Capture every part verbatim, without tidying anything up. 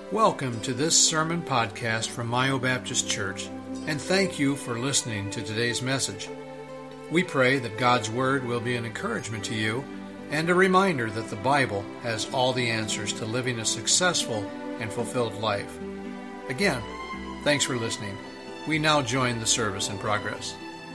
Welcome to this sermon podcast from Mayo Baptist Church, and thank you for listening to today's message. We pray that God's Word will be an encouragement to you and a reminder that the Bible has all the answers to living a successful and fulfilled life. Again, thanks for listening. We now join the service in progress.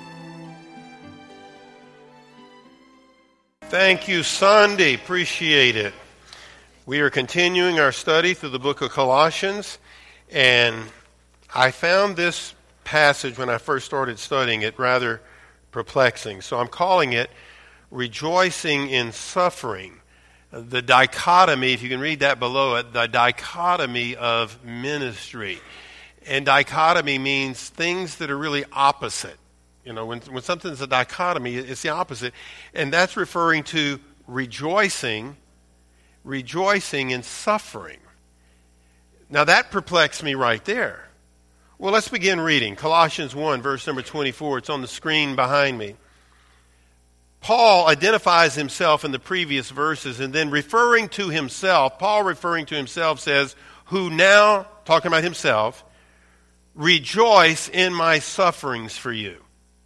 Thank you, Sandy. Appreciate it. We are continuing our study through the book of Colossians, and I found this passage when I first started studying it rather perplexing. So I'm calling it Rejoicing in Suffering. The dichotomy, if you can read that below it, the dichotomy of ministry. And dichotomy means things that are really opposite. You know, when, when something's a dichotomy, it's the opposite. And that's referring to rejoicing rejoicing in suffering. Now that perplexed me right there. Well, let's begin reading. Colossians one, verse number twenty-four. It's on the screen behind me. Paul identifies himself in the previous verses, and then referring to himself, Paul referring to himself says, who now, talking about himself, rejoice in my sufferings for you.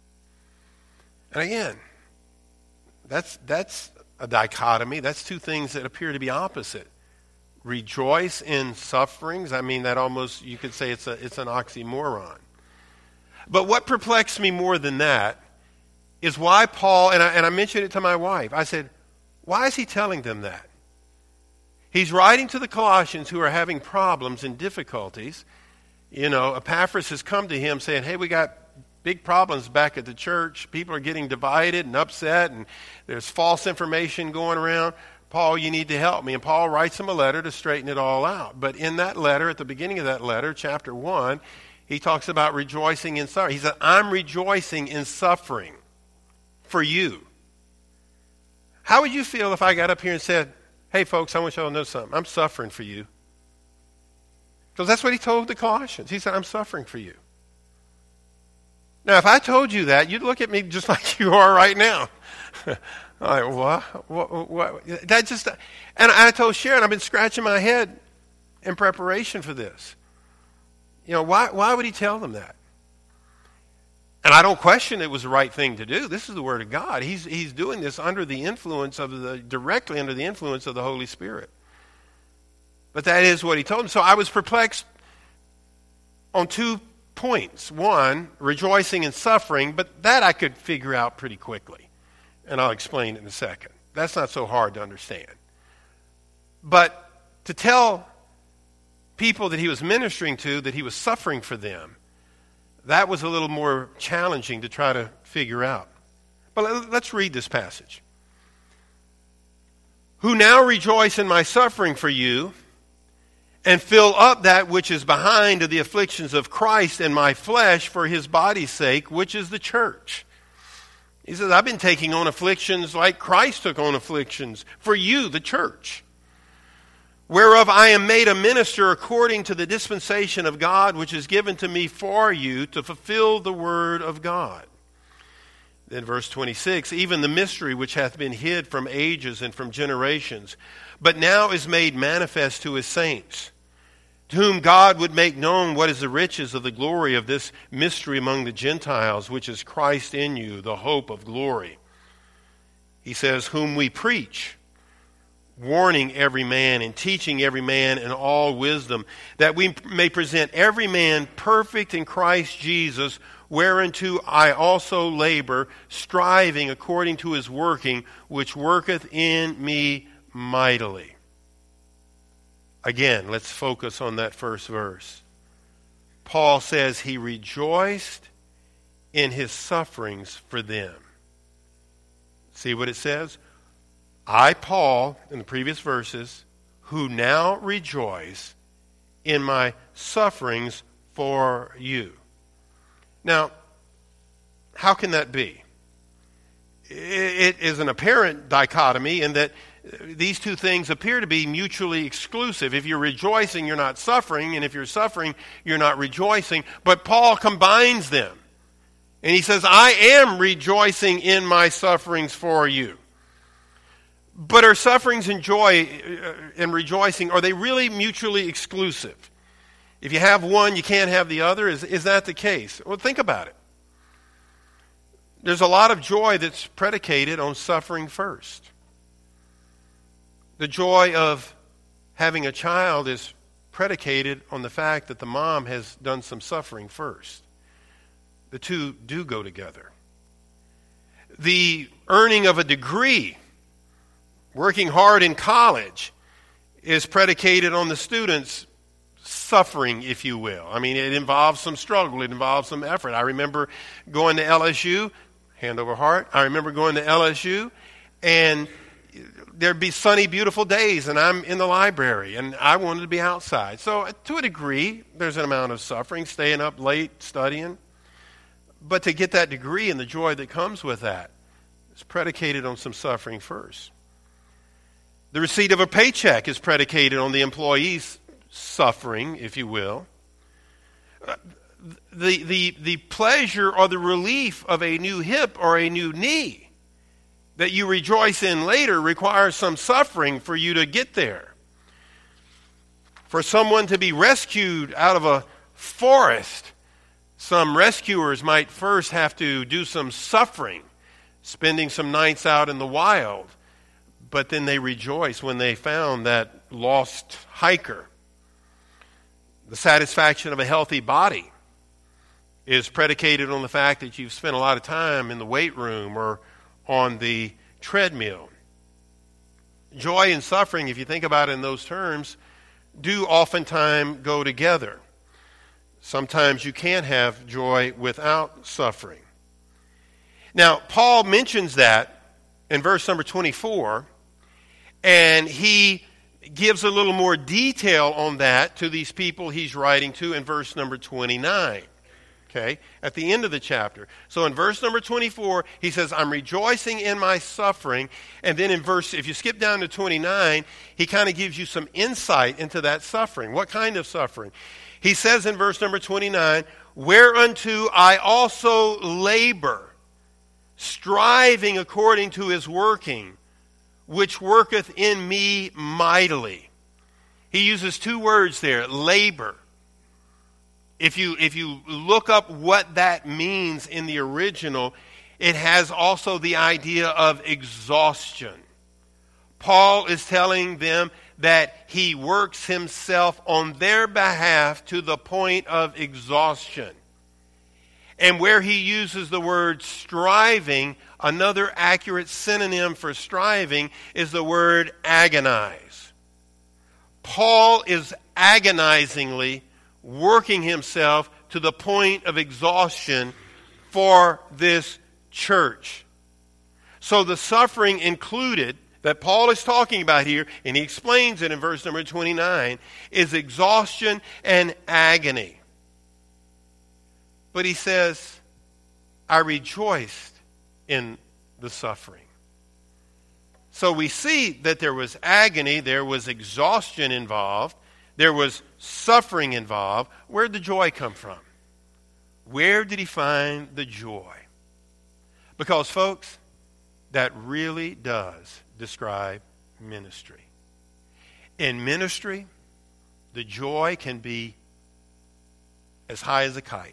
And again, that's that's a dichotomy. That's two things that appear to be opposite. Rejoice in sufferings. I mean, that almost, you could say it's a it's an oxymoron. But what perplexed me more than that is why Paul, and I, and I mentioned it to my wife, I said, why is he telling them that? He's writing to the Colossians who are having problems and difficulties. You know, Epaphras has come to him saying, hey, we got big problems back at the church. People are getting divided and upset, and there's false information going around. Paul, you need to help me. And Paul writes him a letter to straighten it all out. But in that letter, at the beginning of that letter, chapter one, he talks about rejoicing in suffering. He said, I'm rejoicing in suffering for you. How would you feel if I got up here and said, hey, folks, I want y'all to know something. I'm suffering for you. Because that's what he told the Colossians. He said, I'm suffering for you. Now, if I told you that, you'd look at me just like you are right now. Like, what? What, what? That just, and I told Sharon, I've been scratching my head in preparation for this. You know, why, why would he tell them that? And I don't question it was the right thing to do. This is the Word of God. He's, he's doing this under the influence of the, directly under the influence of the Holy Spirit. But that is what he told them. So I was perplexed on two points. One, rejoicing in suffering, but that I could figure out pretty quickly. And I'll explain in a second. That's not so hard to understand. But to tell people that he was ministering to that he was suffering for them, that was a little more challenging to try to figure out. But let's read this passage. Who now rejoice in my suffering for you, and fill up that which is behind of the afflictions of Christ in my flesh for his body's sake, which is the church. He says, I've been taking on afflictions like Christ took on afflictions for you, the church, whereof I am made a minister according to the dispensation of God, which is given to me for you to fulfill the word of God. Then verse twenty-six, even the mystery which hath been hid from ages and from generations, but now is made manifest to his saints, to whom God would make known what is the riches of the glory of this mystery among the Gentiles, which is Christ in you, the hope of glory. He says, whom we preach, warning every man and teaching every man in all wisdom, that we may present every man perfect in Christ Jesus, whereunto I also labor, striving according to his working, which worketh in me mightily. Again, let's focus on that first verse. Paul says he rejoiced in his sufferings for them. See what it says? I, Paul, in the previous verses, who now rejoice in my sufferings for you. Now, how can that be? It is an apparent dichotomy in that these two things appear to be mutually exclusive. If you're rejoicing, you're not suffering, and if you're suffering, you're not rejoicing. But Paul combines them. And he says, I am rejoicing in my sufferings for you. But are sufferings and joy and rejoicing, are they really mutually exclusive? If you have one, you can't have the other? Is, is that the case? Well, think about it. There's a lot of joy that's predicated on suffering first. The joy of having a child is predicated on the fact that the mom has done some suffering first. The two do go together. The earning of a degree, working hard in college, is predicated on the student's suffering, if you will. I mean, it involves some struggle. It involves some effort. I remember going to L S U, hand over heart. I remember going to L S U, and there'd be sunny, beautiful days, and I'm in the library, and I wanted to be outside. So to a degree, there's an amount of suffering, staying up late, studying. But to get that degree and the joy that comes with that is predicated on some suffering first. The receipt of a paycheck is predicated on the employee's suffering, if you will. The, the, the pleasure or the relief of a new hip or a new knee that you rejoice in later requires some suffering for you to get there. For someone to be rescued out of a forest, some rescuers might first have to do some suffering, spending some nights out in the wild, but then they rejoice when they found that lost hiker. The satisfaction of a healthy body is predicated on the fact that you've spent a lot of time in the weight room or on the treadmill. Joy and suffering, if you think about it in those terms, do oftentimes go together. Sometimes you can't have joy without suffering. Now, Paul mentions that in verse number twenty-four, and he gives a little more detail on that to these people he's writing to in verse number twenty-nine. Okay, at the end of the chapter. So in verse number twenty-four, he says, I'm rejoicing in my suffering. And then in verse, if you skip down to twenty-nine, he kind of gives you some insight into that suffering. What kind of suffering? He says in verse number twenty-nine, whereunto I also labor, striving according to his working, which worketh in me mightily. He uses two words there, labor. If you, if you look up what that means in the original, it has also the idea of exhaustion. Paul is telling them that he works himself on their behalf to the point of exhaustion. And where he uses the word striving, another accurate synonym for striving is the word agonize. Paul is agonizingly working himself to the point of exhaustion for this church. So the suffering included that Paul is talking about here, and he explains it in verse number twenty-nine, is exhaustion and agony. But he says, I rejoiced in the suffering. So we see that there was agony, there was exhaustion involved, there was suffering involved. Where did the joy come from? Where did he find the joy? Because, folks, that really does describe ministry. In ministry, the joy can be as high as a kite.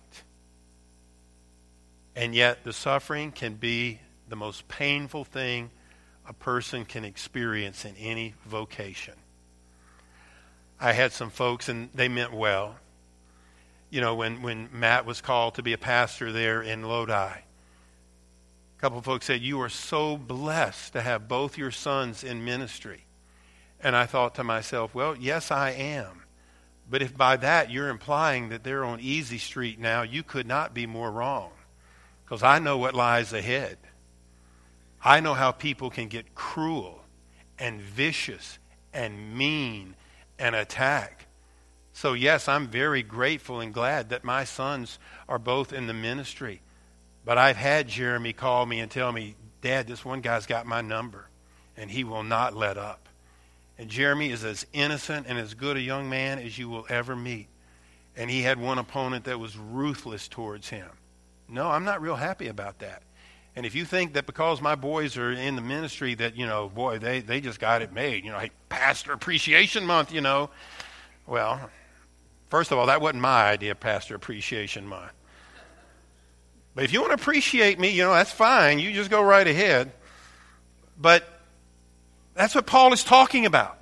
And yet the suffering can be the most painful thing a person can experience in any vocation. I had some folks, and they meant well. You know, when, when Matt was called to be a pastor there in Lodi, a couple of folks said, you are so blessed to have both your sons in ministry. And I thought to myself, well, yes, I am. But if by that you're implying that they're on easy street now, you could not be more wrong. Because I know what lies ahead. I know how people can get cruel and vicious and mean and attack. So yes, I'm very grateful and glad that my sons are both in the ministry. But I've had Jeremy call me and tell me, Dad, this one guy's got my number, and he will not let up. And Jeremy is as innocent and as good a young man as you will ever meet. And he had one opponent that was ruthless towards him. No, I'm not real happy about that. And if you think that because my boys are in the ministry that, you know, boy, they, they just got it made, you know, hey, Pastor Appreciation Month, you know. Well, first of all, that wasn't my idea, Pastor Appreciation Month. But if you want to appreciate me, you know, that's fine. You just go right ahead. But that's what Paul is talking about.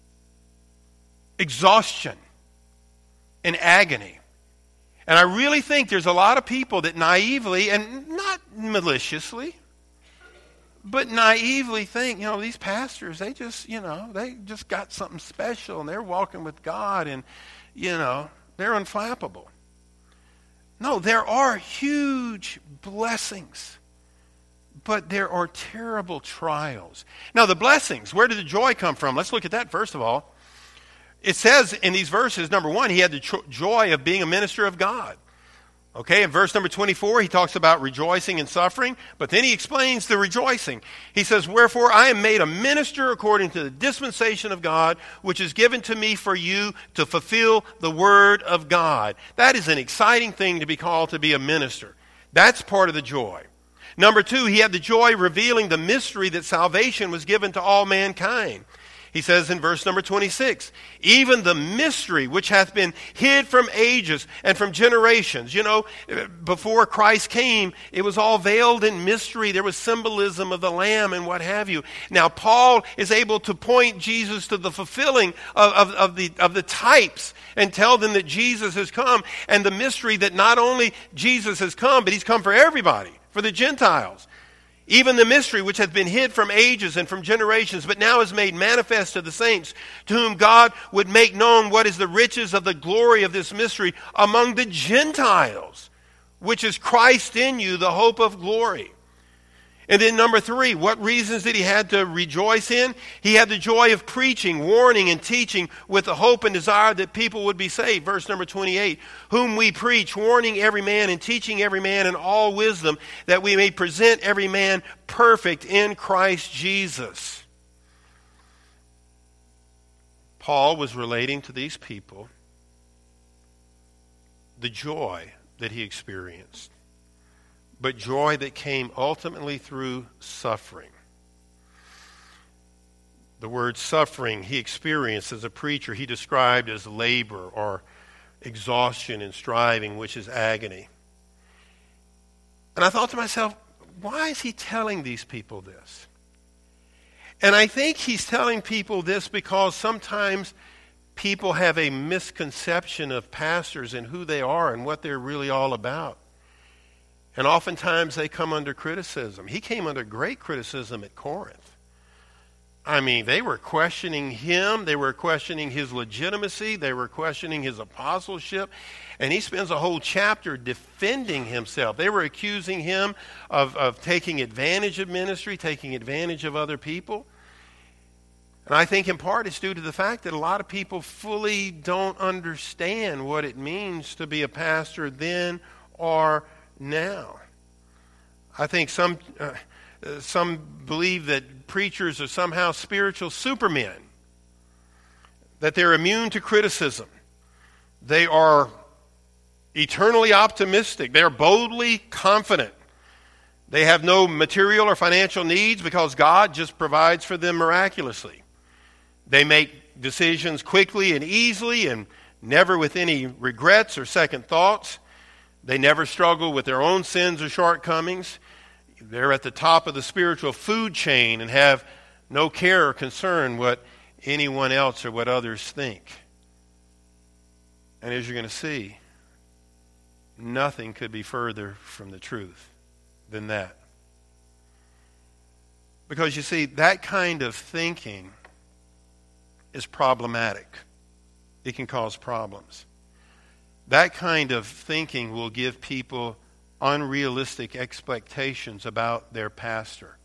Exhaustion and agony. And I really think there's a lot of people that naively, and not maliciously, but naively think, you know, these pastors, they just, you know, they just got something special and they're walking with God and, you know, they're unflappable. No, there are huge blessings, but there are terrible trials. Now, the blessings, where did the joy come from? Let's look at that first of all. It says in these verses, number one, he had the tr- joy of being a minister of God. Okay, in verse number twenty-four, he talks about rejoicing and suffering, but then he explains the rejoicing. He says, wherefore I am made a minister according to the dispensation of God, which is given to me for you to fulfill the word of God. That is an exciting thing to be called to be a minister. That's part of the joy. Number two, he had the joy revealing the mystery that salvation was given to all mankind. He says in verse number twenty-six, even the mystery which hath been hid from ages and from generations. You know, before Christ came, it was all veiled in mystery. There was symbolism of the Lamb and what have you. Now, Paul is able to point Jesus to the fulfilling of, of, of, the, of the types and tell them that Jesus has come. And the mystery that not only Jesus has come, but he's come for everybody, for the Gentiles. Even the mystery which hath been hid from ages and from generations, but now is made manifest to the saints, to whom God would make known what is the riches of the glory of this mystery among the Gentiles, which is Christ in you, the hope of glory. And then number three, what reasons did he have to rejoice in? He had the joy of preaching, warning, and teaching with the hope and desire that people would be saved. Verse number twenty-eight, whom we preach, warning every man and teaching every man in all wisdom, that we may present every man perfect in Christ Jesus. Paul was relating to these people the joy that he experienced, but joy that came ultimately through suffering. The word suffering he experienced as a preacher, he described as labor or exhaustion and striving, which is agony. And I thought to myself, why is he telling these people this? And I think he's telling people this because sometimes people have a misconception of pastors and who they are and what they're really all about. And oftentimes they come under criticism. He came under great criticism at Corinth. I mean, they were questioning him. They were questioning his legitimacy. They were questioning his apostleship. And he spends a whole chapter defending himself. They were accusing him of, of taking advantage of ministry, taking advantage of other people. And I think in part it's due to the fact that a lot of people fully don't understand what it means to be a pastor then or now. I think some uh, some believe that preachers are somehow spiritual supermen, that they're immune to criticism. They are eternally optimistic. They're boldly confident. They have no material or financial needs because God just provides for them miraculously. They make decisions quickly and easily and never with any regrets or second thoughts. They never struggle with their own sins or shortcomings. They're at the top of the spiritual food chain and have no care or concern what anyone else or what others think. And as you're going to see, nothing could be further from the truth than that. Because you see, that kind of thinking is problematic. It can cause problems. That kind of thinking will give people unrealistic expectations about their pastor.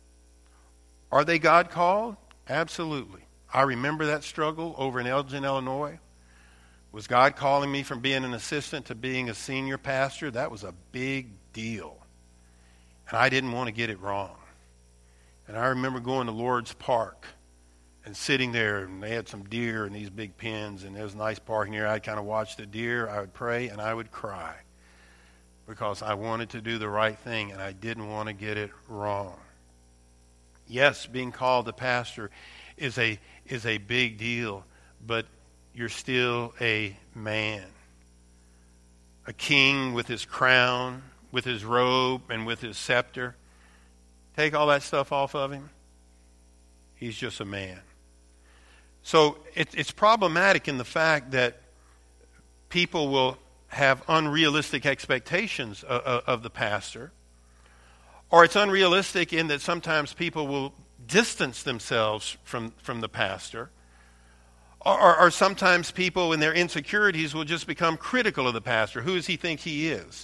Are they God-called? Absolutely. I remember that struggle over in Elgin, Illinois. Was God calling me from being an assistant to being a senior pastor? That was a big deal. And I didn't want to get it wrong. And I remember going to Lord's Park and sitting there, and they had some deer in these big pens, and there was a nice parking area. I'd kind of watch the deer, I would pray, and I would cry. because I wanted to do the right thing and I didn't want to get it wrong. Yes, being called a pastor is a is a big deal, but you're still a man. A king with his crown, with his robe, and with his scepter. Take all that stuff off of him. He's just a man. So it, it's problematic in the fact that people will have unrealistic expectations of, of, of the pastor. Or it's unrealistic in that sometimes people will distance themselves from, from the pastor. Or, or, or sometimes people in their insecurities will just become critical of the pastor. Who does he think he is?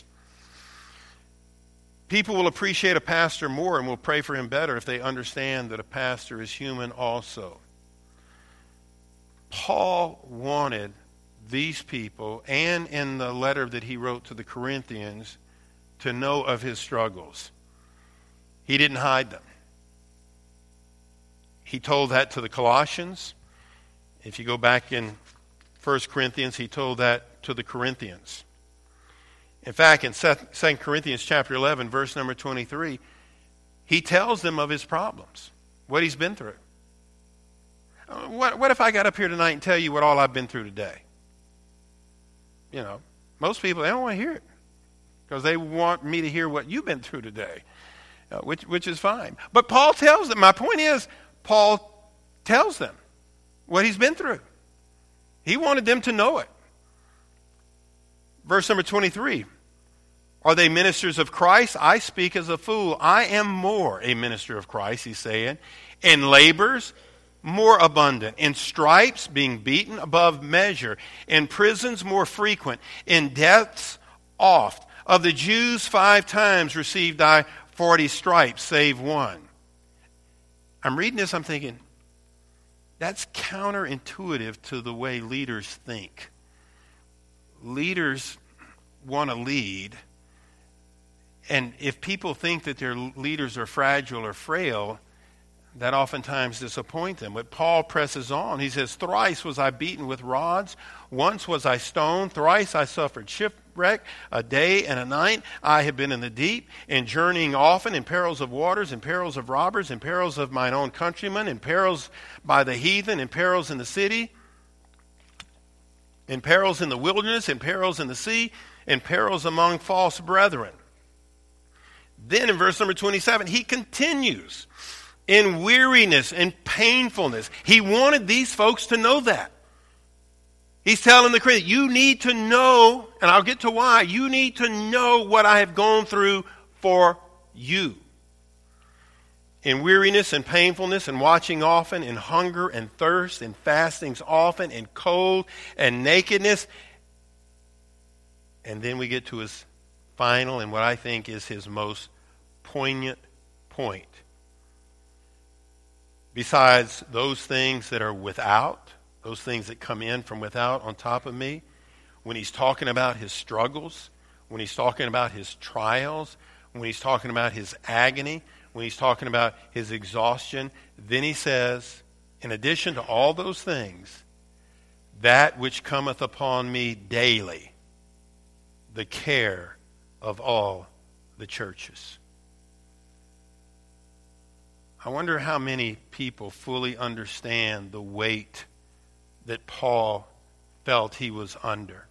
People will appreciate a pastor more and will pray for him better if they understand that a pastor is human also. Paul wanted these people, and in the letter that he wrote to the Corinthians, to know of his struggles. He didn't hide them. He told that to the Colossians. If you go back in First Corinthians, he told that to the Corinthians. In fact, in Second Corinthians chapter eleven, verse number twenty-three, he tells them of his problems, what he's been through. What, what if I got up here tonight and tell you what all I've been through today? You know, most people, they don't want to hear it because they want me to hear what you've been through today, uh, which, which is fine. But Paul tells them, my point is, Paul tells them what he's been through. He wanted them to know it. Verse number twenty-three. Are they ministers of Christ? I speak as a fool. I am more a minister of Christ, he's saying. In labors, more abundant. In stripes, being beaten above measure. In prisons, more frequent. In deaths, oft. Of the Jews, five times received I forty stripes, save one. I'm reading this, I'm thinking, that's counterintuitive to the way leaders think. Leaders want to lead, and if people think that their leaders are fragile or frail, that oftentimes disappoint them. But Paul presses on. He says, thrice was I beaten with rods, once was I stoned, thrice I suffered shipwreck, a day and a night I have been in the deep, in journeying often, in perils of waters, in perils of robbers, in perils of mine own countrymen, in perils by the heathen, in perils in the city, in perils in the wilderness, in perils in the sea, in perils among false brethren. Then in verse number twenty-seven, he continues in weariness and painfulness. He wanted these folks to know that. He's telling the Corinthians, you need to know, and I'll get to why, you need to know what I have gone through for you. In weariness and painfulness, and watching often, in hunger and thirst, in fastings often, in cold and nakedness. And then we get to his final and what I think is his most poignant point. Besides those things that are without, those things that come in from without on top of me, when he's talking about his struggles, when he's talking about his trials, when he's talking about his agony, when he's talking about his exhaustion, then he says, in addition to all those things, that which cometh upon me daily, the care of all the churches. I wonder how many people fully understand the weight that Paul felt he was under.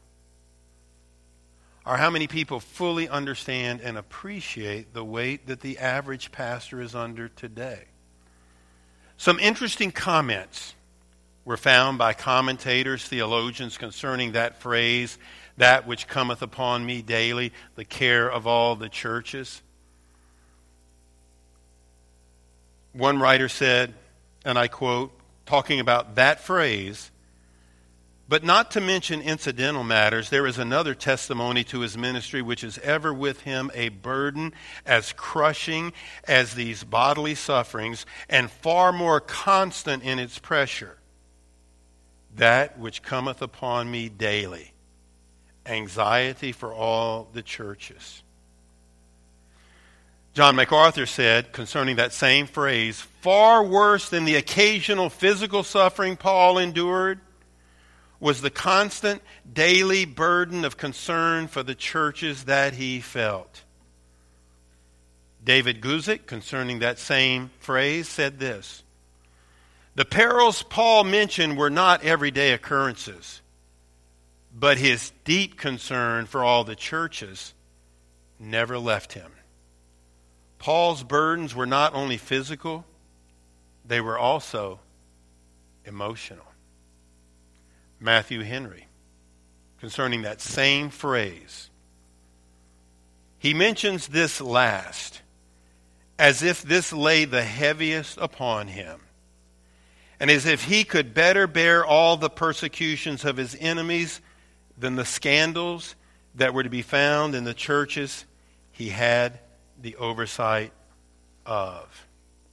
Or how many people fully understand and appreciate the weight that the average pastor is under today. Some interesting comments were found by commentators, theologians concerning that phrase, that which cometh upon me daily, the care of all the churches. One writer said, and I quote, talking about that phrase, but not to mention incidental matters, there is another testimony to his ministry which is ever with him a burden as crushing as these bodily sufferings and far more constant in its pressure. That which cometh upon me daily, anxiety for all the churches. John MacArthur said concerning that same phrase, far worse than the occasional physical suffering Paul endured was the constant daily burden of concern for the churches that he felt. David Guzik, concerning that same phrase, said this: "The perils Paul mentioned were not everyday occurrences, but his deep concern for all the churches never left him." Paul's burdens were not only physical, they were also emotional. Matthew Henry, concerning that same phrase, he mentions this last as if this lay the heaviest upon him, and as if he could better bear all the persecutions of his enemies than the scandals that were to be found in the churches he had the oversight of.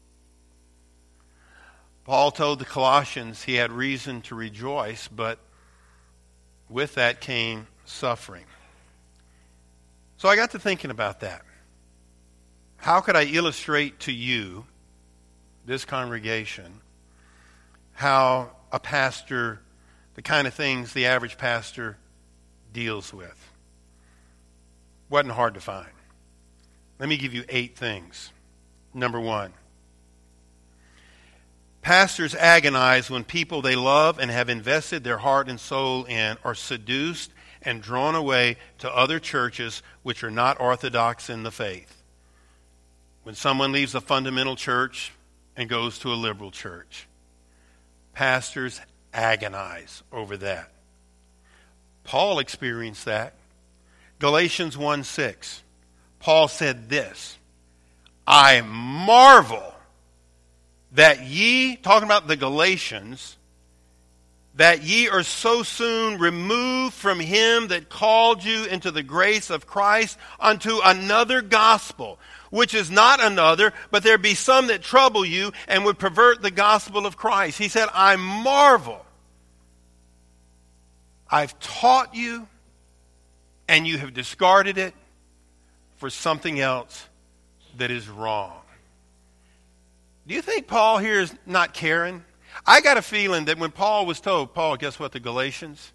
Paul told the Colossians he had reason to rejoice, but with that came suffering. So I got to thinking about that. How could I illustrate to you, this congregation, how a pastor, the kind of things the average pastor deals with? Wasn't hard to find. Let me give you eight things. Number one, pastors agonize when people they love and have invested their heart and soul in are seduced and drawn away to other churches which are not orthodox in the faith. When someone leaves a fundamental church and goes to a liberal church, pastors agonize over that. Paul experienced that. Galatians one six. Paul said this: "I marvel that ye," talking about the Galatians, "that ye are so soon removed from him that called you into the grace of Christ unto another gospel, which is not another, but there be some that trouble you and would pervert the gospel of Christ." He said, "I marvel. I've taught you, and you have discarded it for something else that is wrong." Do you think Paul here is not caring? I got a feeling that when Paul was told, Paul, guess what, the Galatians?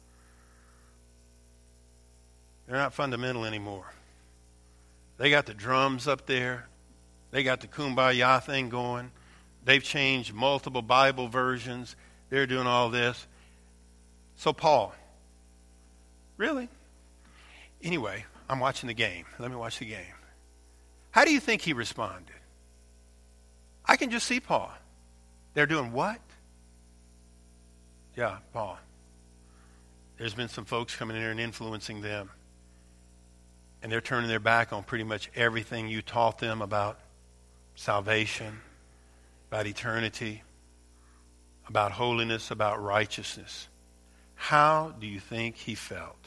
They're not fundamental anymore. They got the drums up there. They got the kumbaya thing going. They've changed multiple Bible versions. They're doing all this. So Paul, really? Anyway, I'm watching the game. Let me watch the game. How do you think he responded? I can just see Paul. They're doing what? Yeah, Paul. There's been some folks coming in here and influencing them. And they're turning their back on pretty much everything you taught them about salvation, about eternity, about holiness, about righteousness. How do you think he felt?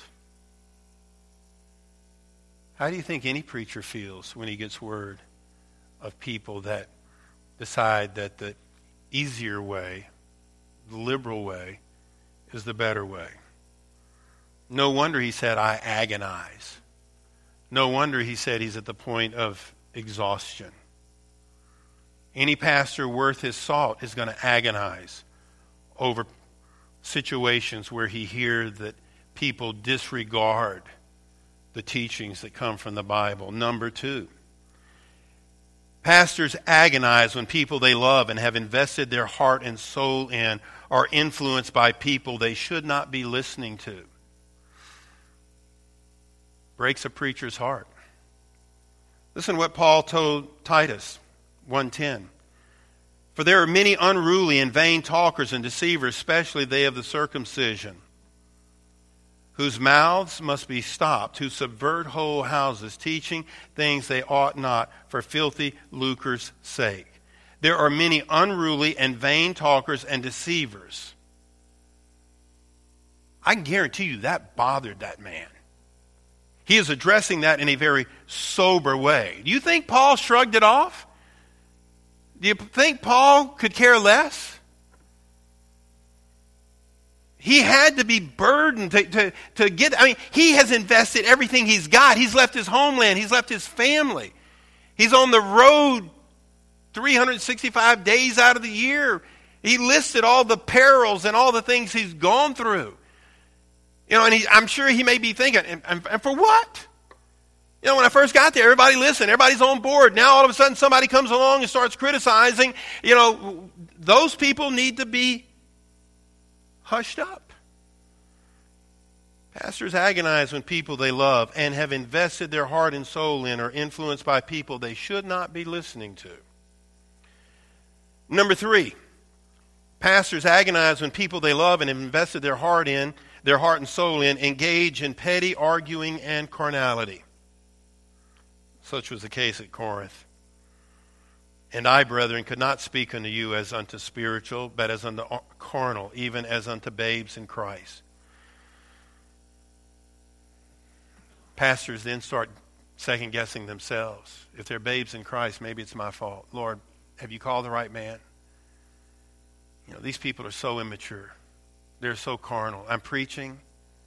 How do you think any preacher feels when he gets word of people that decide that the easier way, the liberal way, is the better way? No wonder he said, "I agonize." No wonder he said he's at the point of exhaustion. Any pastor worth his salt is going to agonize over situations where he hears that people disregard the teachings that come from the Bible. Number two, pastors agonize when people they love and have invested their heart and soul in are influenced by people they should not be listening to. Breaks a preacher's heart. Listen to what Paul told Titus one ten. "For there are many unruly and vain talkers and deceivers, especially they of the circumcision, whose mouths must be stopped, who subvert whole houses, teaching things they ought not, for filthy lucre's sake. There are many unruly and vain talkers and deceivers." I can guarantee you that bothered that man. He is addressing that in a very sober way. Do you think Paul shrugged it off? Do you think Paul could care less? He had to be burdened to, to, to get, I mean, he has invested everything he's got. He's left his homeland. He's left his family. He's on the road three hundred sixty-five days out of the year. He listed all the perils and all the things he's gone through. You know, and he, I'm sure he may be thinking, and, and, and for what? You know, when I first got there, everybody listened. Everybody's on board. Now all of a sudden somebody comes along and starts criticizing. You know, those people need to be hushed up. Pastors agonize when people they love and have invested their heart and soul in are influenced by people they should not be listening to. Number three, pastors agonize when people they love and have invested their heart in, their heart and soul in, engage in petty arguing and carnality. Such was the case at Corinth. And I, brethren, could not speak unto you as unto spiritual, but as unto carnal, even as unto babes in Christ. Pastors then start second-guessing themselves. If they're babes in Christ, maybe it's my fault. Lord, have you called the right man? You know, these people are so immature. They're so carnal. I'm preaching.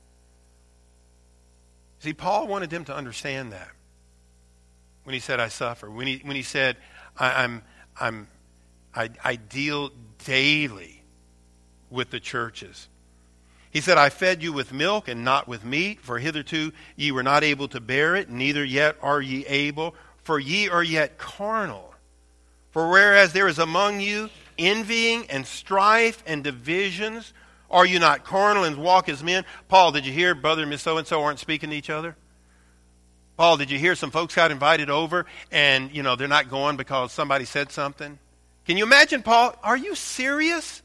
See, Paul wanted them to understand that. When he said, I suffer. When he when he said, I, I'm I'm I, I deal daily with the churches. He said, I fed you with milk and not with meat, for hitherto ye were not able to bear it, neither yet are ye able, for ye are yet carnal. For whereas there is among you envying and strife and divisions, are you not carnal and walk as men? Paul, did you hear brother and Miss So-and-so aren't speaking to each other? Paul, did you hear some folks got invited over and, you know, they're not going because somebody said something? Can you imagine, Paul? Are you serious?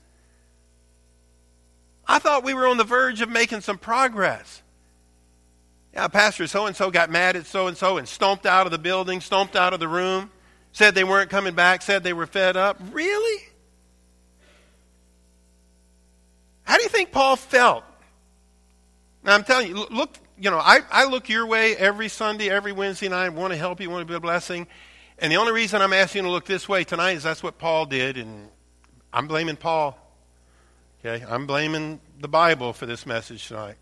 I thought we were on the verge of making some progress. Yeah, Pastor so-and-so got mad at so-and-so and stomped out of the building, stomped out of the room, said they weren't coming back, said they were fed up. Really? How do you think Paul felt? Now, I'm telling you, look, you know, I, I look your way every Sunday, every Wednesday night, want to help you, want to be a blessing. And the only reason I'm asking you to look this way tonight is that's what Paul did, and I'm blaming Paul. Okay, I'm blaming the Bible for this message tonight.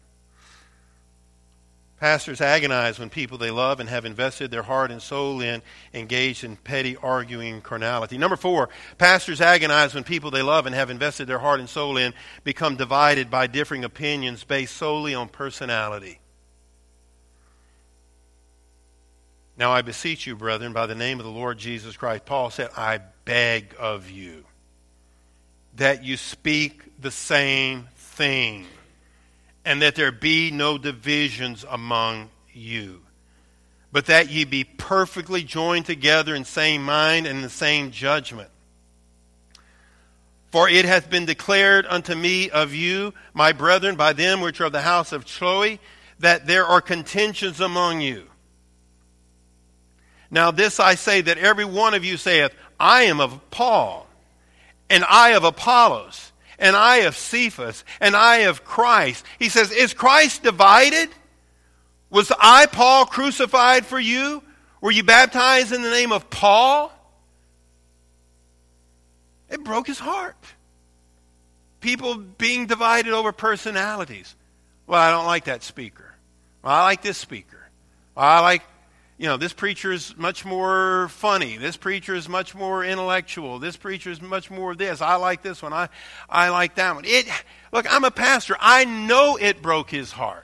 Pastors agonize when people they love and have invested their heart and soul in engage in petty arguing and carnality. Number four, pastors agonize when people they love and have invested their heart and soul in become divided by differing opinions based solely on personality. Now I beseech you, brethren, by the name of the Lord Jesus Christ. Paul said, I beg of you that you speak the same thing, and that there be no divisions among you, but that ye be perfectly joined together in same mind and in the same judgment. For it hath been declared unto me of you, my brethren, by them which are of the house of Chloe, that there are contentions among you. Now this I say, that every one of you saith, I am of Paul, and I of Apollos, and I of Cephas, and I of Christ. He says, is Christ divided? Was I, Paul, crucified for you? Were you baptized in the name of Paul? It broke his heart. People being divided over personalities. Well, I don't like that speaker. Well, I like this speaker. Well, I like You know, this preacher is much more funny. This preacher is much more intellectual. This preacher is much more this. I like this one. I, I like that one. It, look, I'm a pastor. I know it broke his heart.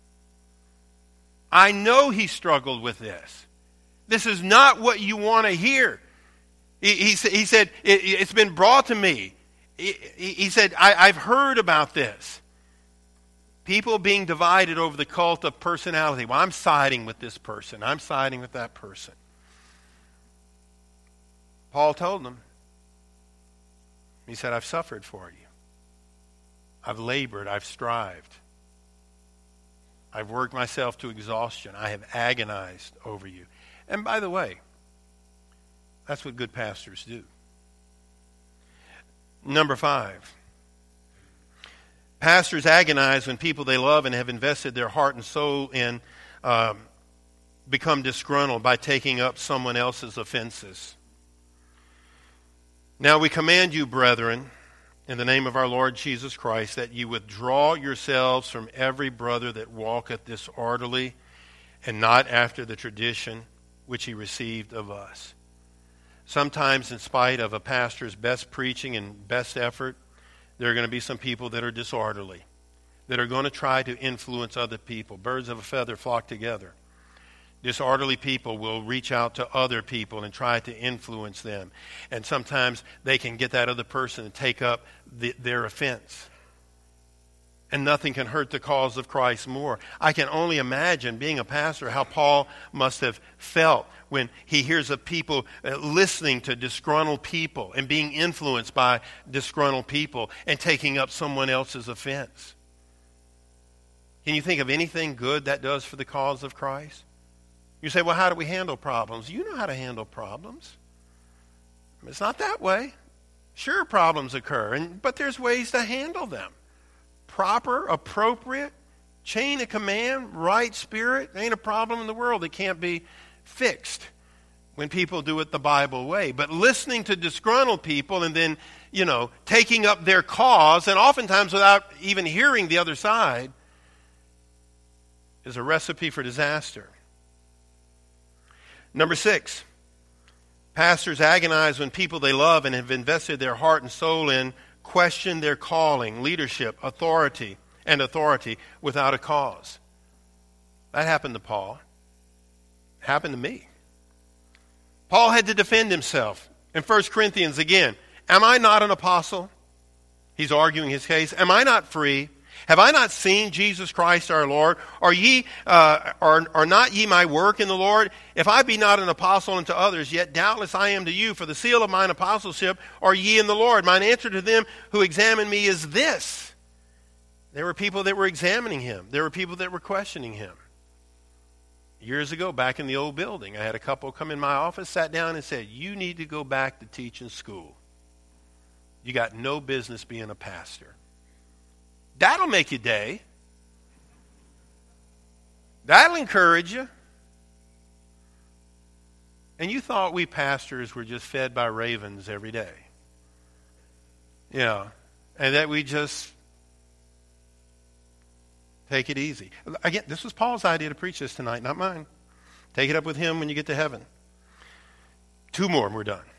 I know he struggled with this. This is not what you want to hear. He, he, he said, it, it's been brought to me. He, he said, I, I've heard about this. People being divided over the cult of personality. Well, I'm siding with this person. I'm siding with that person. Paul told them. He said, I've suffered for you. I've labored. I've strived. I've worked myself to exhaustion. I have agonized over you. And by the way, that's what good pastors do. Number five. Pastors agonize when people they love and have invested their heart and soul in um, become disgruntled by taking up someone else's offenses. Now we command you, brethren, in the name of our Lord Jesus Christ, that you withdraw yourselves from every brother that walketh disorderly and not after the tradition which he received of us. Sometimes, in spite of a pastor's best preaching and best effort, there are going to be some people that are disorderly, that are going to try to influence other people. Birds of a feather flock together. Disorderly people will reach out to other people and try to influence them. And sometimes they can get that other person to take up the, their offense. And nothing can hurt the cause of Christ more. I can only imagine, being a pastor, how Paul must have felt when he hears of people uh, listening to disgruntled people and being influenced by disgruntled people and taking up someone else's offense. Can you think of anything good that does for the cause of Christ? You say, well, how do we handle problems? You know how to handle problems. It's not that way. Sure, problems occur, and but there's ways to handle them. Proper, appropriate, chain of command, right spirit. There ain't a problem in the world that can't be fixed when people do it the Bible way. But listening to disgruntled people and then, you know, taking up their cause, and oftentimes without even hearing the other side, is a recipe for disaster. Number six, pastors agonize when people they love and have invested their heart and soul in question their calling, leadership, authority, and authority without a cause. That happened to Paul. It happened to me. Paul had to defend himself. In First Corinthians again, am I not an apostle? He's arguing his case. Am I not free? Have I not seen Jesus Christ our Lord? Are ye, uh, are, are not ye my work in the Lord? If I be not an apostle unto others, yet doubtless I am to you. For the seal of mine apostleship are ye in the Lord. Mine answer to them who examine me is this. There were people that were examining him. There were people that were questioning him. Years ago, back in the old building, I had a couple come in my office, sat down and said, you need to go back to teaching school. You got no business being a pastor. That'll make your day. That'll encourage you. And you thought we pastors were just fed by ravens every day. Yeah. And that we just take it easy. Again, this was Paul's idea to preach this tonight, not mine. Take it up with him when you get to heaven. Two more and we're done.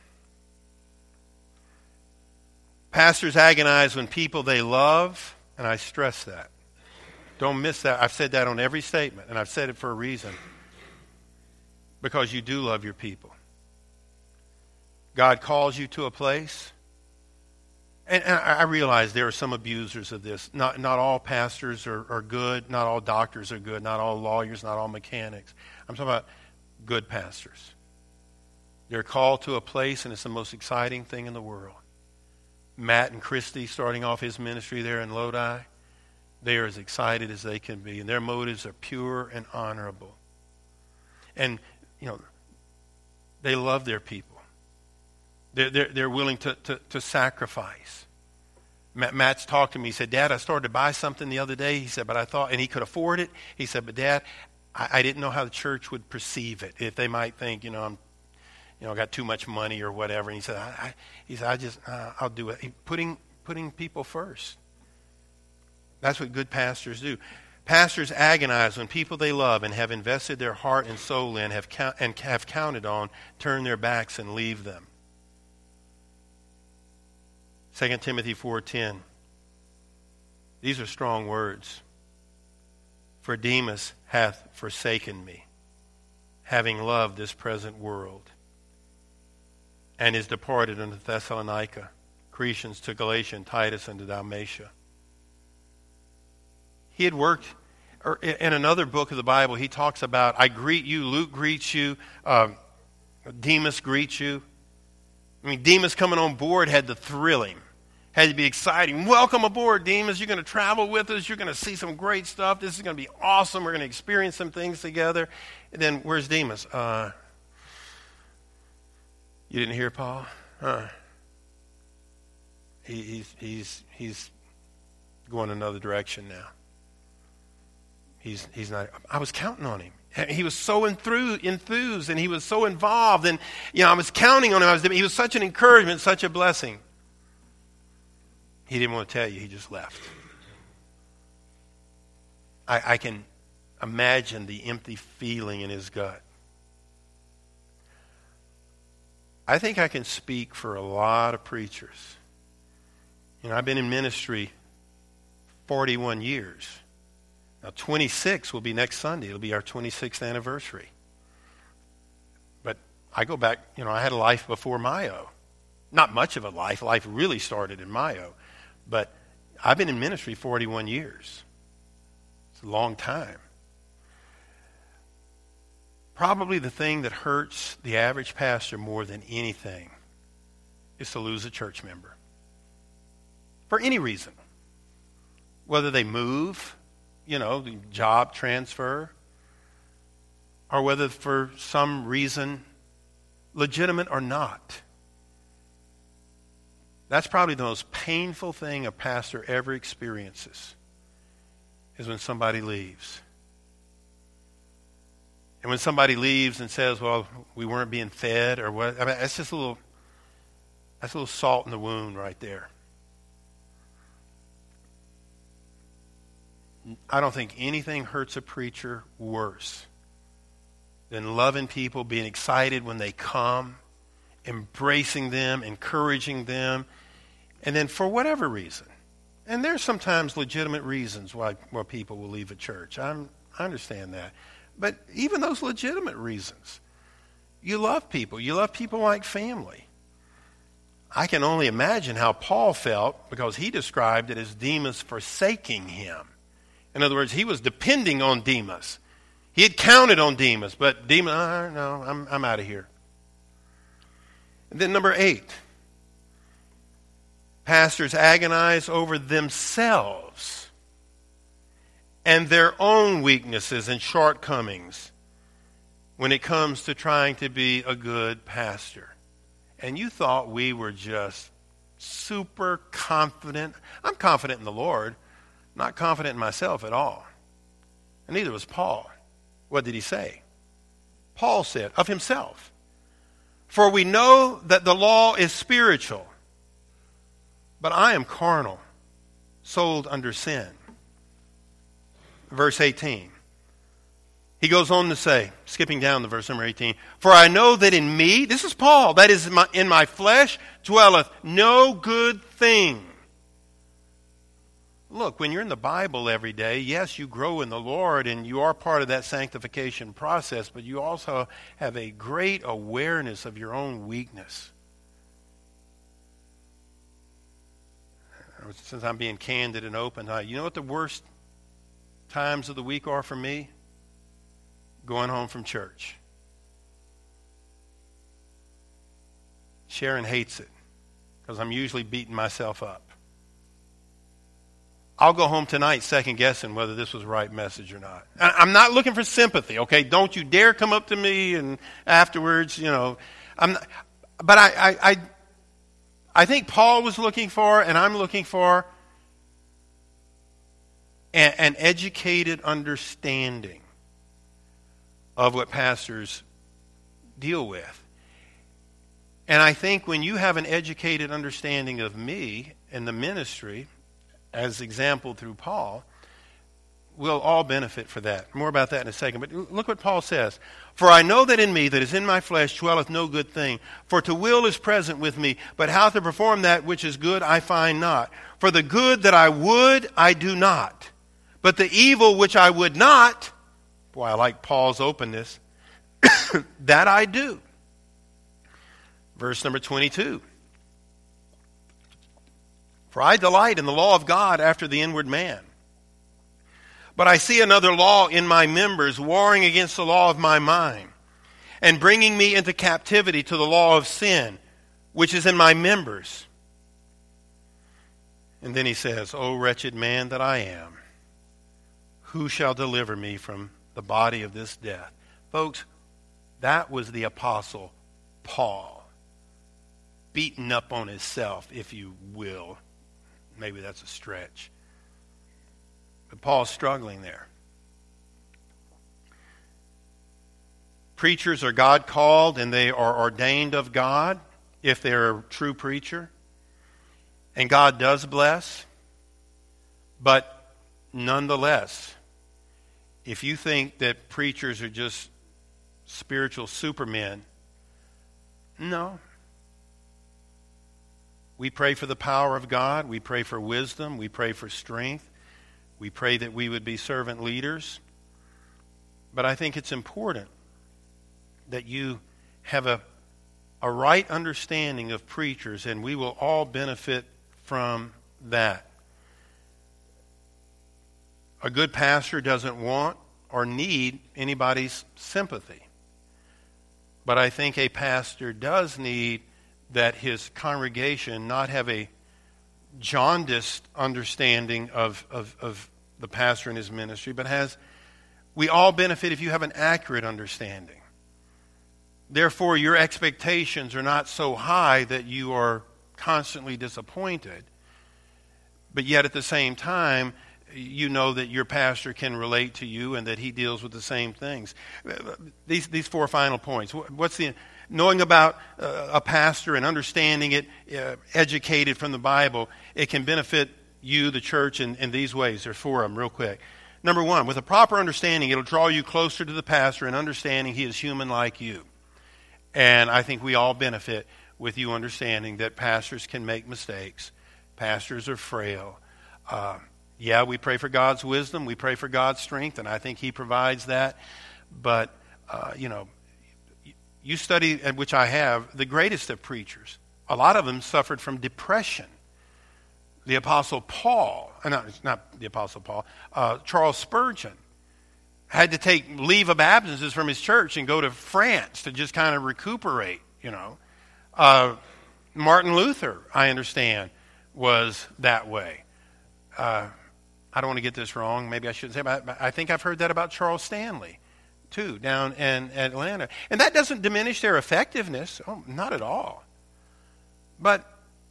Pastors agonize when people they love, and I stress that. Don't miss that. I've said that on every statement, and I've said it for a reason. Because you do love your people. God calls you to a place. And, and I realize there are some abusers of this. Not, not all pastors are, are good. Not all doctors are good. Not all lawyers. Not all mechanics. I'm talking about good pastors. They're called to a place, and it's the most exciting thing in the world. Matt and Christy, starting off his ministry there in Lodi, they are as excited as they can be. And their motives are pure and honorable. And, you know, they love their people. They're, they're, they're willing to, to, to sacrifice. Matt, Matt's talked to me. He said, Dad, I started to buy something the other day. He said, but I thought, and he could afford it. He said, but Dad, I, I didn't know how the church would perceive it. If they might think, you know, I'm You know, got too much money or whatever. And he said, I, I, he said, I just, uh, I'll do it. He, putting, putting people first. That's what good pastors do. Pastors agonize when people they love and have invested their heart and soul in have count, and have counted on turn their backs and leave them. Second Timothy four ten. These are strong words. For Demas hath forsaken me, having loved this present world, and is departed unto Thessalonica, Crescens to Galatia, and Titus unto Dalmatia. He had worked, or in another book of the Bible, he talks about, I greet you, Luke greets you, um, Demas greets you. I mean, Demas coming on board had to thrill him, had to be exciting. Welcome aboard, Demas. You're going to travel with us. You're going to see some great stuff. This is going to be awesome. We're going to experience some things together. And then, where's Demas? Uh, you didn't hear Paul? Huh. He, he's, he's, he's going another direction now. He's, he's not. I was counting on him. He was so enthused, and he was so involved, and you know I was counting on him. I was, he was such an encouragement, such a blessing. He didn't want to tell you. He just left. I, I can imagine the empty feeling in his gut. I think I can speak for a lot of preachers. You know, I've been in ministry forty-one years. Now, twenty-six will be next Sunday. It'll be our twenty-sixth anniversary. But I go back, you know, I had a life before Mayo. Not much of a life. Life really started in Mayo. But I've been in ministry forty-one years. It's a long time. Probably the thing that hurts the average pastor more than anything is to lose a church member. For any reason. Whether they move, you know, the job transfer, or whether for some reason, legitimate or not. That's probably the most painful thing a pastor ever experiences, is when somebody leaves. And when somebody leaves and says, well, we weren't being fed or what, I mean, that's just a little, that's a little salt in the wound right there. I don't think anything hurts a preacher worse than loving people, being excited when they come, embracing them, encouraging them, and then for whatever reason, and there's sometimes legitimate reasons why, why people will leave a church. I'm, I understand that. But even those legitimate reasons, you love people. You love people like family. I can only imagine how Paul felt because he described it as Demas forsaking him. In other words, he was depending on Demas. He had counted on Demas, but Demas, uh, no, I'm, I'm out of here. And then number eight, pastors agonize over themselves and their own weaknesses and shortcomings when it comes to trying to be a good pastor. And you thought we were just super confident. I'm confident in the Lord, not confident in myself at all. And neither was Paul. What did he say? Paul said of himself, "For we know that the law is spiritual, but I am carnal, sold under sin." Verse eighteen. He goes on to say, skipping down to verse number eighteen, "For I know that in me," this is Paul, "that is in my, in my flesh dwelleth no good thing." Look, when you're in the Bible every day, yes, you grow in the Lord and you are part of that sanctification process, but you also have a great awareness of your own weakness. Since I'm being candid and open, you know what the worst times of the week are for me? Going home from church. Sharon hates it because I'm usually beating myself up. I'll go home tonight second guessing whether this was the right message or not. I'm not looking for sympathy, okay? Don't you dare come up to me and afterwards, you know. I'm not, but I, I, I, I think Paul was looking for, and I'm looking for, an, an educated understanding of what pastors deal with. And I think when you have an educated understanding of me and the ministry, as exampled through Paul, we'll all benefit for that. More about that in a second. But look what Paul says. "For I know that in me, that is in my flesh, dwelleth no good thing. For to will is present with me, but how to perform that which is good I find not. For the good that I would, I do not. But the evil which I would not," boy, I like Paul's openness, "that I do." Verse number twenty-two. "For I delight in the law of God after the inward man. But I see another law in my members, warring against the law of my mind, and bringing me into captivity to the law of sin, which is in my members." And then he says, "O wretched man that I am, who shall deliver me from the body of this death?" Folks, that was the Apostle Paul, beaten up on himself, if you will. Maybe that's a stretch. But Paul's struggling there. Preachers are God called and they are ordained of God if they're a true preacher. And God does bless. But nonetheless, if you think that preachers are just spiritual supermen, no, We pray for the power of God. We pray for wisdom. We pray for strength. We pray that we would be servant leaders. But I think it's important that you have a, a right understanding of preachers, and we will all benefit from that. A good pastor doesn't want or need anybody's sympathy. But I think a pastor does need that his congregation not have a jaundiced understanding of, of, of the pastor and his ministry, but has, we all benefit if you have an accurate understanding. Therefore, your expectations are not so high that you are constantly disappointed, but yet at the same time, you know that your pastor can relate to you and that he deals with the same things. These these four final points. What's the knowing about uh, a pastor and understanding it, uh, educated from the Bible, it can benefit you, the church, in, in these ways. There's four of them real quick. Number one, with a proper understanding, it'll draw you closer to the pastor and understanding he is human like you. And I think we all benefit with you understanding that pastors can make mistakes. Pastors are frail. Uh, Yeah, we pray for God's wisdom. We pray for God's strength, and I think he provides that. But, uh, you know, you study, which I have, the greatest of preachers. A lot of them suffered from depression. The Apostle Paul, uh, not, not the Apostle Paul, uh, Charles Spurgeon had to take leave of absences from his church and go to France to just kind of recuperate, you know. Uh, Martin Luther, I understand, was that way. Uh, I don't want to get this wrong. Maybe I shouldn't say, but I think I've heard that about Charles Stanley, too, down in Atlanta. And that doesn't diminish their effectiveness. Oh, not at all. But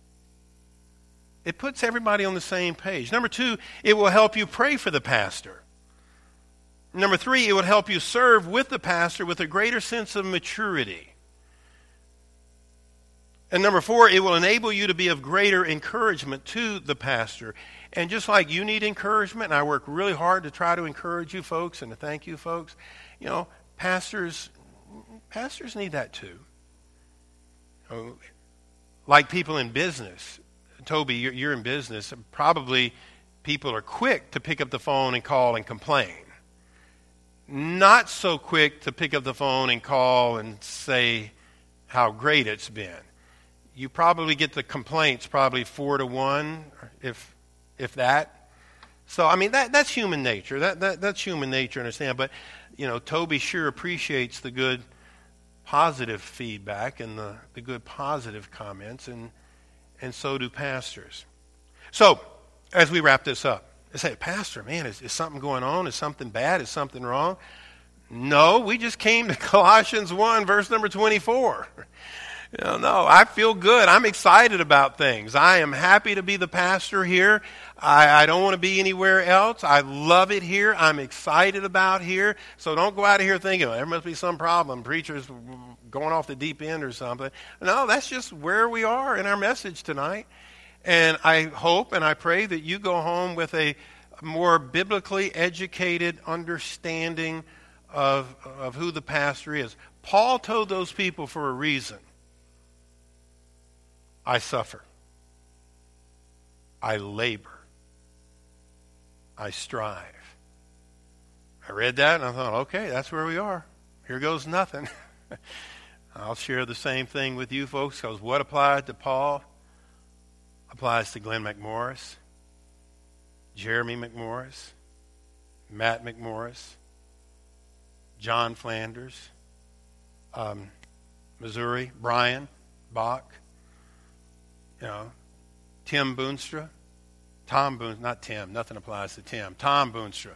it puts everybody on the same page. Number two, it will help you pray for the pastor. Number three, it would help you serve with the pastor with a greater sense of maturity. And number four, it will enable you to be of greater encouragement to the pastor. And just like you need encouragement, and I work really hard to try to encourage you folks and to thank you folks, you know, pastors, pastors need that too. You know, like people in business. Toby, you're, you're in business. Probably people are quick to pick up the phone and call and complain. Not so quick to pick up the phone and call and say how great it's been. You probably get the complaints probably four to one, if if that. So I mean that that's human nature. That that that's human nature, understand. But you know, Toby sure appreciates the good, positive feedback and the, the good positive comments, and and so do pastors. So as we wrap this up, I say, Pastor, man, is, is something going on? Is something bad? Is something wrong? No, we just came to Colossians one, verse number twenty-four. You know, no, I feel good. I'm excited about things. I am happy to be the pastor here. I, I don't want to be anywhere else. I love it here. I'm excited about here. So don't go out of here thinking, oh, there must be some problem. Preachers going off the deep end or something. No, that's just where we are in our message tonight. And I hope and I pray that you go home with a more biblically educated understanding of, of who the pastor is. Paul told those people for a reason. I suffer. I labor. I strive. I read that and I thought, okay, that's where we are. Here goes nothing. I'll share the same thing with you folks, because what applied to Paul applies to Glenn McMorris, Jeremy McMorris, Matt McMorris, John Flanders, um, Missouri, Brian Bach, you know, Tim Boonstra, Tom Boonstra, not Tim, nothing applies to Tim, Tom Boonstra.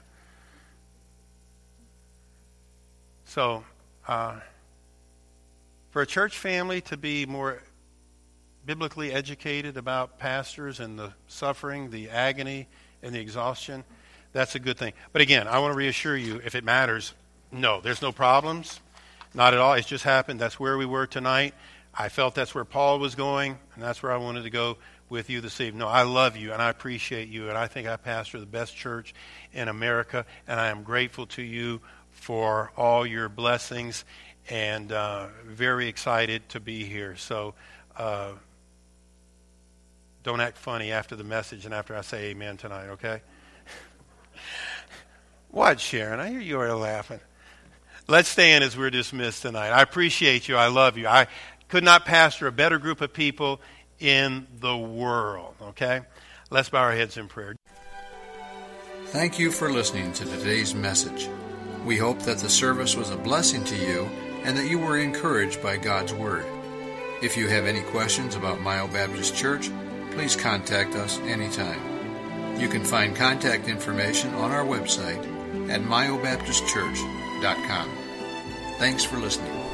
So, uh, for a church family to be more biblically educated about pastors and the suffering, the agony, and the exhaustion, that's a good thing. But again, I want to reassure you, if it matters, no, there's no problems. Not at all. It's just happened. That's where we were tonight. I felt that's where Paul was going, and that's where I wanted to go with you this evening. No, I love you, and I appreciate you, and I think I pastor the best church in America, and I am grateful to you for all your blessings, and uh, very excited to be here. So, uh, don't act funny after the message and after I say amen tonight, okay? What, Sharon? I hear you are laughing. Let's stand as we're dismissed tonight. I appreciate you. I love you. I could not pastor a better group of people in the world, okay? Let's bow our heads in prayer. Thank you for listening to today's message. We hope that the service was a blessing to you and that you were encouraged by God's Word. If you have any questions about Myo Baptist Church, please contact us anytime. You can find contact information on our website at myo baptist church dot com. Thanks for listening.